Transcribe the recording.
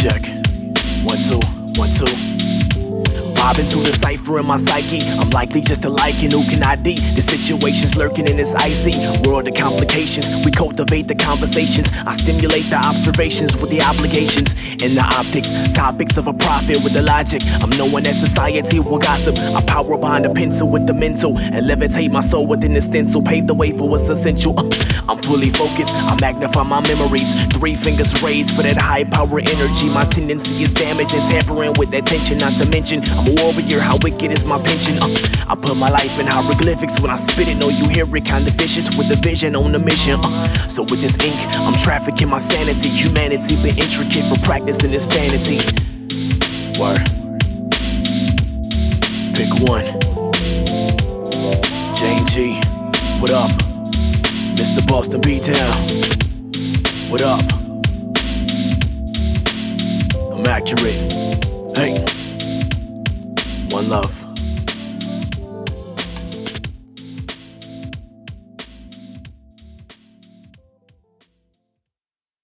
check. 1, 2, 1, 2. Vibing to the cipher in my psyche. I'm likely just a liking. Who can ID the situations lurking in this icy world of complications? We cultivate the conversations. I stimulate the observations with the obligations and the optics. Topics of a prophet with the logic. I'm knowing that society will gossip. I power behind a pencil with the mental and levitate my soul within the stencil. Pave the way for what's essential. I'm fully focused. I magnify my memories. 3 fingers raised for that high power energy. My tendency is damaging, tampering with that tension. Not to mention, I'm a warrior. How wicked is my pension? I put my life in hieroglyphics when I spit it. Know you hear it, kinda vicious with a vision on a mission. So with this ink, I'm trafficking my sanity. Humanity been intricate for practicing this vanity. Word. Pick one. Jane G. What up? Mr. Boston B-Town. What up? I'm accurate. Hey. One love.